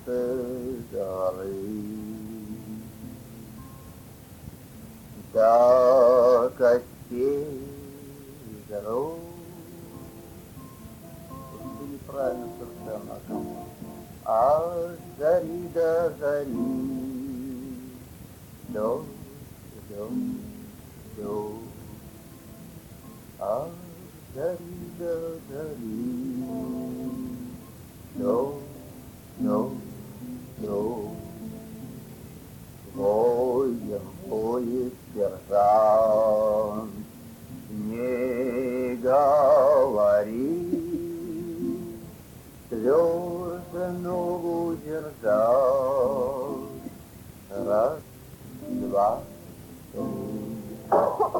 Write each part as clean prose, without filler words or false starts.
горы. До костей дрожь. Ты неправильно совершенно. От зари до зари, дождь, дождь, дождь. От зари до зари, дождь, дождь, дождь. Воем воет сержант, не говори, твердо ногу держал. Раз, два, три.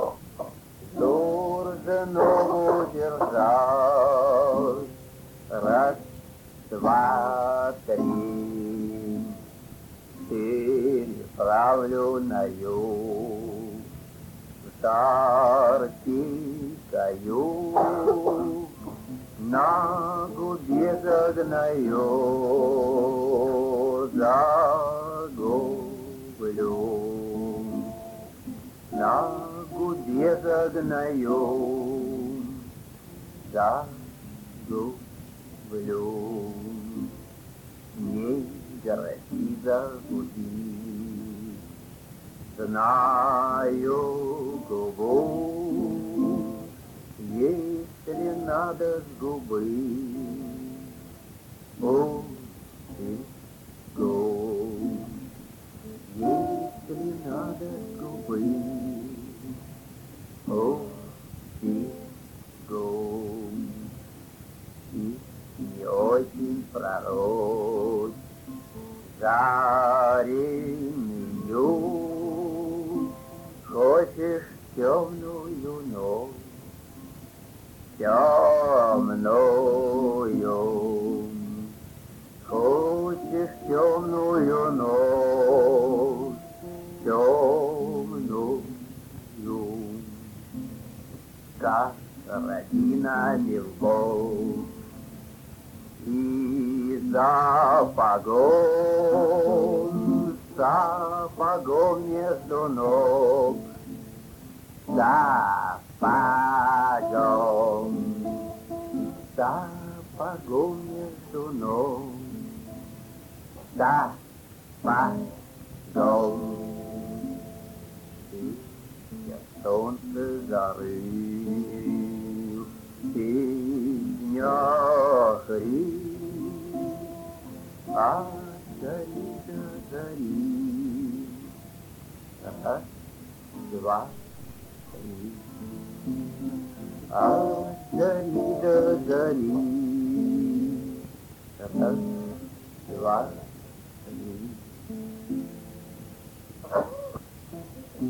Твердо ногу держал. Раз, два, три. Переправлю на юг, в Арктикою, на губе загною, загублю. На губе загною, загублю. Не грози загубить, знаю губу, если надо сгубить. О, ты губ, если надо сгубить. О, ты губ, и не очень пророчь. Жареную, хочешь темную ночь, темную, хочешь темную ночь, темную, как родина любовь. И сапогом между ног, сапогом между ног, сапогом. Ты я солнце зарыл, ты дня хрип. От зари до зари, раз, два, три. От зари до зари, раз, два, три.